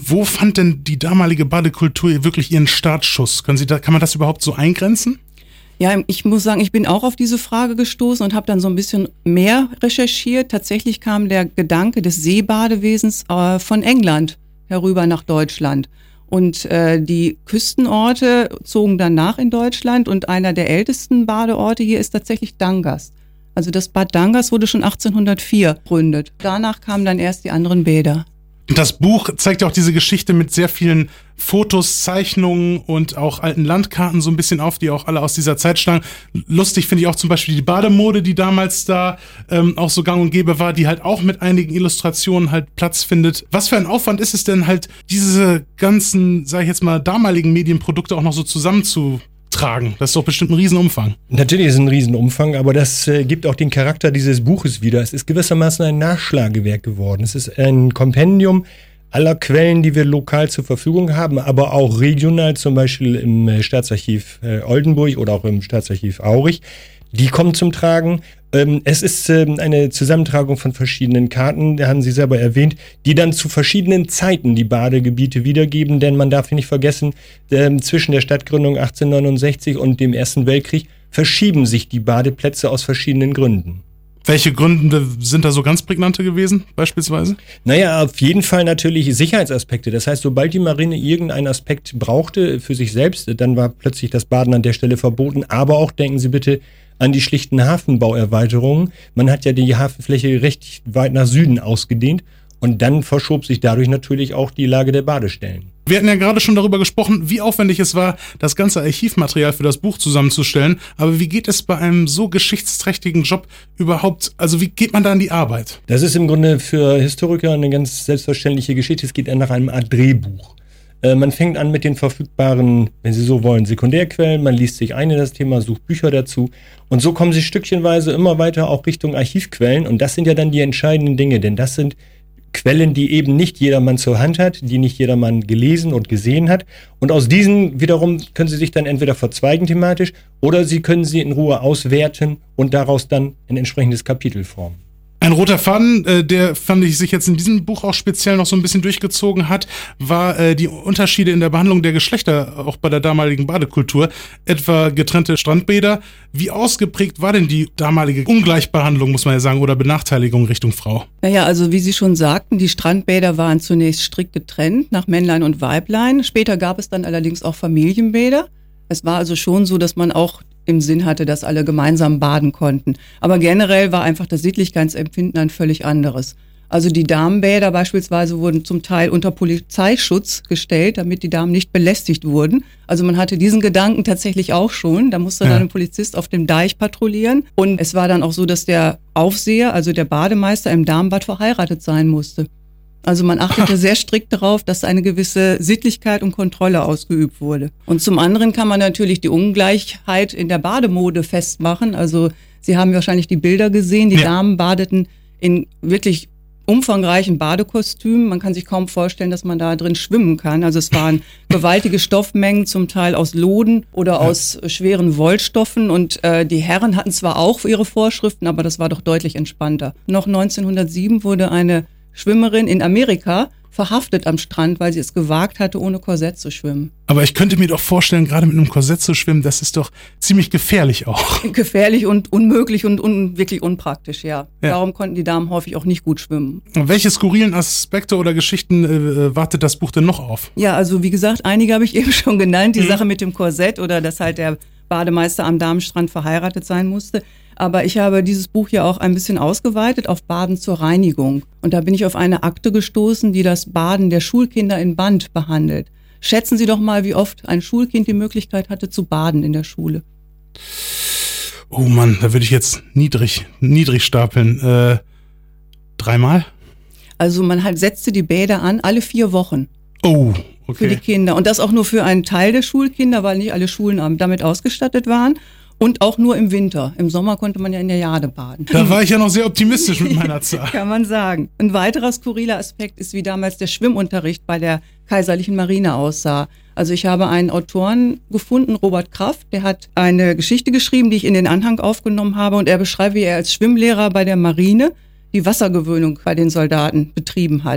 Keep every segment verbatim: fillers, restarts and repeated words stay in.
Wo fand denn die damalige Badekultur wirklich ihren Startschuss? Können Sie da, kann man das überhaupt so eingrenzen? Ja, ich muss sagen, ich bin auch auf diese Frage gestoßen und habe dann so ein bisschen mehr recherchiert. Tatsächlich kam der Gedanke des Seebadewesens äh, von England herüber nach Deutschland. Und äh, die Küstenorte zogen dann nach in Deutschland und einer der ältesten Badeorte hier ist tatsächlich Dangast. Also das Bad Dangast wurde schon achtzehnhundertvier gegründet. Danach kamen dann erst die anderen Bäder. Das Buch zeigt ja auch diese Geschichte mit sehr vielen Fotos, Zeichnungen und auch alten Landkarten so ein bisschen auf, die auch alle aus dieser Zeit stammen. Lustig finde ich auch zum Beispiel die Bademode, die damals da ähm, auch so gang und gäbe war, die halt auch mit einigen Illustrationen halt Platz findet. Was für ein Aufwand ist es denn halt, diese ganzen, sag ich jetzt mal, damaligen Medienprodukte auch noch so zusammenzu tragen? Das ist doch bestimmt ein Riesenumfang. Natürlich ist es ein Riesenumfang, aber das äh, gibt auch den Charakter dieses Buches wieder. Es ist gewissermaßen ein Nachschlagewerk geworden. Es ist ein Kompendium aller Quellen, die wir lokal zur Verfügung haben, aber auch regional, zum Beispiel im äh, Staatsarchiv äh, Oldenburg oder auch im Staatsarchiv Aurich. Die kommen zum Tragen. Ähm, es ist ähm, eine Zusammentragung von verschiedenen Karten, da haben Sie selber erwähnt, die dann zu verschiedenen Zeiten die Badegebiete wiedergeben, denn man darf nicht vergessen, ähm, zwischen der Stadtgründung achtzehnhundertneunundsechzig und dem Ersten Weltkrieg verschieben sich die Badeplätze aus verschiedenen Gründen. Welche Gründe sind da so ganz prägnante gewesen, beispielsweise? Naja, auf jeden Fall natürlich Sicherheitsaspekte. Das heißt, sobald die Marine irgendeinen Aspekt brauchte für sich selbst, dann war plötzlich das Baden an der Stelle verboten. Aber auch, denken Sie bitte an die schlichten Hafenbauerweiterungen. Man hat ja die Hafenfläche recht weit nach Süden ausgedehnt und dann verschob sich dadurch natürlich auch die Lage der Badestellen. Wir hatten ja gerade schon darüber gesprochen, wie aufwendig es war, das ganze Archivmaterial für das Buch zusammenzustellen. Aber wie geht es bei einem so geschichtsträchtigen Job überhaupt, also wie geht man da an die Arbeit? Das ist im Grunde für Historiker eine ganz selbstverständliche Geschichte. Es geht nach einem Art Drehbuch. Äh, man fängt an mit den verfügbaren, wenn Sie so wollen, Sekundärquellen. Man liest sich ein in das Thema, sucht Bücher dazu. Und so kommen Sie stückchenweise immer weiter auch Richtung Archivquellen. Und das sind ja dann die entscheidenden Dinge, denn das sind Quellen, die eben nicht jedermann zur Hand hat, die nicht jedermann gelesen und gesehen hat. Und aus diesen wiederum können Sie sich dann entweder verzweigen thematisch oder Sie können sie in Ruhe auswerten und daraus dann ein entsprechendes Kapitel formen. Ein roter Faden, äh, der fand ich sich jetzt in diesem Buch auch speziell noch so ein bisschen durchgezogen hat, war äh, die Unterschiede in der Behandlung der Geschlechter, auch bei der damaligen Badekultur, etwa getrennte Strandbäder. Wie ausgeprägt war denn die damalige Ungleichbehandlung, muss man ja sagen, oder Benachteiligung Richtung Frau? Naja, also wie Sie schon sagten, die Strandbäder waren zunächst strikt getrennt nach Männlein und Weiblein. Später gab es dann allerdings auch Familienbäder. Es war also schon so, dass man auch im Sinn hatte, dass alle gemeinsam baden konnten. Aber generell war einfach das Sittlichkeitsempfinden ein völlig anderes. Also die Damenbäder beispielsweise wurden zum Teil unter Polizeischutz gestellt, damit die Damen nicht belästigt wurden. Also man hatte diesen Gedanken tatsächlich auch schon. Da musste ja dann ein Polizist auf dem Deich patrouillieren. Und es war dann auch so, dass der Aufseher, also der Bademeister im Damenbad verheiratet sein musste. Also man achtete sehr strikt darauf, dass eine gewisse Sittlichkeit und Kontrolle ausgeübt wurde. Und zum anderen kann man natürlich die Ungleichheit in der Bademode festmachen. Also Sie haben wahrscheinlich die Bilder gesehen. Die ja. Damen badeten in wirklich umfangreichen Badekostümen. Man kann sich kaum vorstellen, dass man da drin schwimmen kann. Also es waren gewaltige Stoffmengen, zum Teil aus Loden oder ja. aus schweren Wollstoffen. Und äh, die Herren hatten zwar auch ihre Vorschriften, aber das war doch deutlich entspannter. Noch neunzehnhundertsieben wurde eine Schwimmerin in Amerika verhaftet am Strand, weil sie es gewagt hatte, ohne Korsett zu schwimmen. Aber ich könnte mir doch vorstellen, gerade mit einem Korsett zu schwimmen, das ist doch ziemlich gefährlich auch. Gefährlich und unmöglich und un- wirklich unpraktisch, ja. ja. Darum konnten die Damen häufig auch nicht gut schwimmen. Welche skurrilen Aspekte oder Geschichten äh, wartet das Buch denn noch auf? Ja, also wie gesagt, einige habe ich eben schon genannt. Die mhm. Sache mit dem Korsett oder dass halt der Bademeister am Damenstrand verheiratet sein musste. Aber ich habe dieses Buch ja auch ein bisschen ausgeweitet auf Baden zur Reinigung. Und da bin ich auf eine Akte gestoßen, die das Baden der Schulkinder in Band behandelt. Schätzen Sie doch mal, wie oft ein Schulkind die Möglichkeit hatte zu baden in der Schule. Oh Mann, da würde ich jetzt niedrig, niedrig stapeln. Äh, dreimal? Also man halt setzte die Bäder an, alle vier Wochen. Oh, okay. Für die Kinder. Und das auch nur für einen Teil der Schulkinder, weil nicht alle Schulen damit ausgestattet waren. Und auch nur im Winter. Im Sommer konnte man ja in der Jade baden. Da war ich ja noch sehr optimistisch mit meiner Zahl. Kann man sagen. Ein weiterer skurriler Aspekt ist, wie damals der Schwimmunterricht bei der Kaiserlichen Marine aussah. Also ich habe einen Autoren gefunden, Robert Kraft, der hat eine Geschichte geschrieben, die ich in den Anhang aufgenommen habe. Und er beschreibt, wie er als Schwimmlehrer bei der Marine die Wassergewöhnung bei den Soldaten betrieben hat.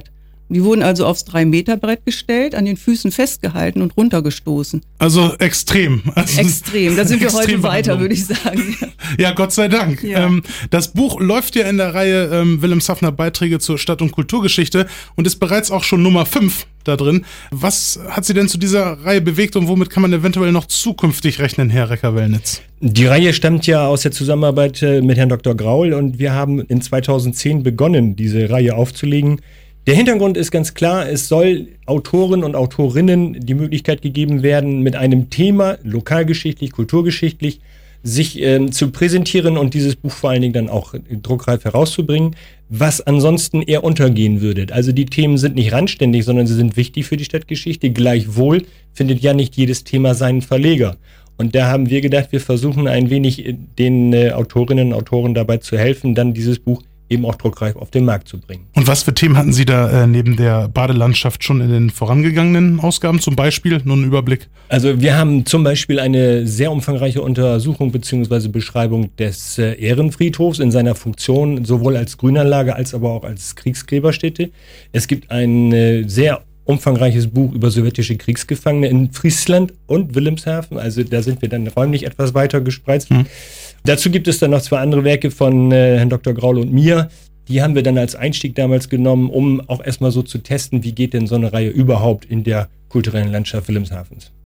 Die wurden also aufs drei Meter Brett gestellt, an den Füßen festgehalten und runtergestoßen. Also extrem. Also extrem, da sind wir heute weiter, würde ich sagen. Ja, Gott sei Dank. Ja. Ähm, das Buch läuft ja in der Reihe ähm, Wilhelmshavener Beiträge zur Stadt- und Kulturgeschichte und ist bereits auch schon Nummer fünf da drin. Was hat Sie denn zu dieser Reihe bewegt und womit kann man eventuell noch zukünftig rechnen, Herr Recker-Wellnitz? Die Reihe stammt ja aus der Zusammenarbeit mit Herrn Doktor Graul und wir haben in zweitausendzehn begonnen, diese Reihe aufzulegen. Der Hintergrund ist ganz klar, es soll Autoren und Autorinnen die Möglichkeit gegeben werden, mit einem Thema, lokalgeschichtlich, kulturgeschichtlich, sich äh, zu präsentieren und dieses Buch vor allen Dingen dann auch druckreif herauszubringen, was ansonsten eher untergehen würde. Also die Themen sind nicht randständig, sondern sie sind wichtig für die Stadtgeschichte. Gleichwohl findet ja nicht jedes Thema seinen Verleger. Und da haben wir gedacht, wir versuchen ein wenig den äh, Autorinnen und Autoren dabei zu helfen, dann dieses Buch eben auch druckreif auf den Markt zu bringen. Und was für Themen hatten Sie da äh, neben der Badelandschaft schon in den vorangegangenen Ausgaben zum Beispiel? Nur einen Überblick. Also wir haben zum Beispiel eine sehr umfangreiche Untersuchung bzw. Beschreibung des äh, Ehrenfriedhofs in seiner Funktion sowohl als Grünanlage als aber auch als Kriegsgräberstätte. Es gibt ein äh, sehr umfangreiches Buch über sowjetische Kriegsgefangene in Friesland und Wilhelmshaven. Also da sind wir dann räumlich etwas weiter gespreizt. Hm. Dazu gibt es dann noch zwei andere Werke von äh, Herrn Doktor Graul und mir. Die haben wir dann als Einstieg damals genommen, um auch erstmal so zu testen, wie geht denn so eine Reihe überhaupt in der kulturellen Landschaft Wilhelmshavens.